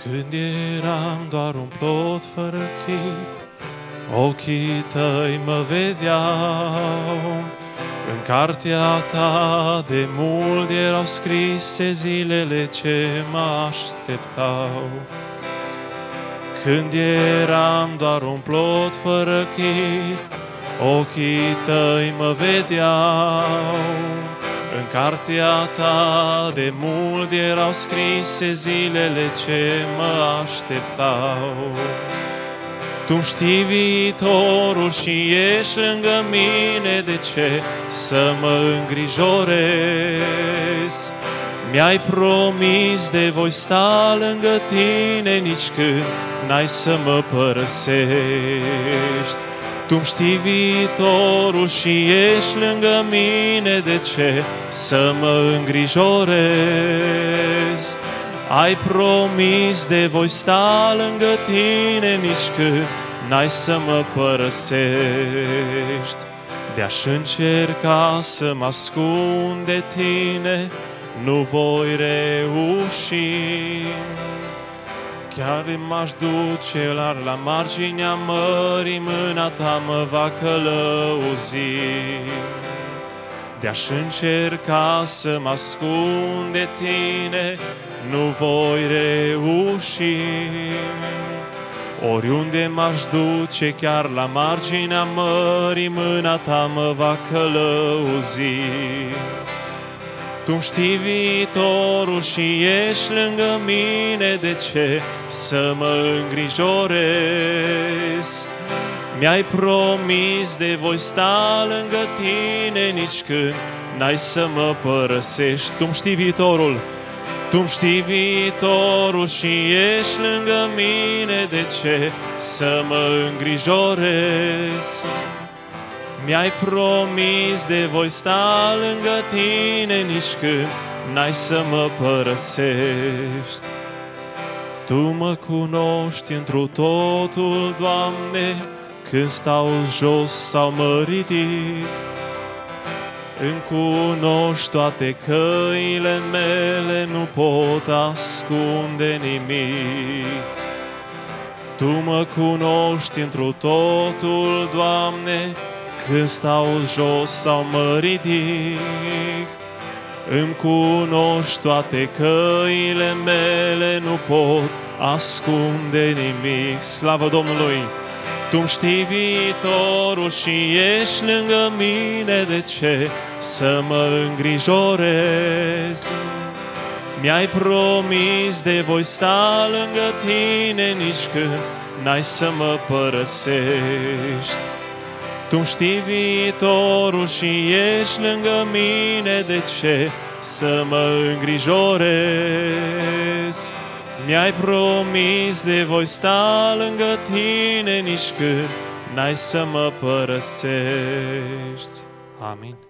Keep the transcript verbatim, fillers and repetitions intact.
Când eram doar un plot fără chip, ochii tăi mă vedeau. În cartea ta de mult erau scrise zilele ce mă așteptau. Când eram doar un plot fără chip, ochii tăi mă vedeau. În cartea ta de mult erau scrise zilele ce mă așteptau. Tu știi viitorul și ești lângă mine, de ce să mă îngrijorez? Mi-ai promis de voi sta lângă tine nici când n-ai să mă părăsești. Tu știi viitorul și ești lângă mine, de ce să mă îngrijorez? Ai promis de voi sta lângă tine nici când n-ai să mă părăsești. De-aș încerca să mă ascund de tine, nu voi reuși. Chiar m-aș duce la, la marginea mării, mâna ta mă va călăuzi. De-aș încerca să mă ascund de tine, nu voi reuși. Oriunde m-aș duce, chiar la marginea mării, mâna ta mă va călăuzi. Tu știi viitorul și ești lângă mine, de ce să mă îngrijorez? Mi-ai promis de voi sta lângă tine nici când n-ai să mă părăsești. Tu știi viitorul, tu știi viitorul și ești lângă mine, de ce să mă îngrijorez? Mi-ai promis de voi sta lângă tine nici când n-ai să mă părăsești. Tu mă cunoști întru totul, Doamne, când stau jos sau mă ridic. Îmi cunoști toate căile mele, nu pot ascunde nimic. Tu mă cunoști întru totul, Doamne, când stau jos sau mă ridic. Îmi cunoști toate căile mele, nu pot ascunde nimic. Slavă Domnului! Tu știi viitorul și ești lângă mine, de ce să mă îngrijorez? Mi-ai promis de voi sta lângă tine nici când n-ai să mă părăsești. Tu știi viitorul și ești lângă mine, de ce să mă îngrijorez? Mi-ai promis de voi sta lângă tine nici când n-ai să mă părăsești. Amin.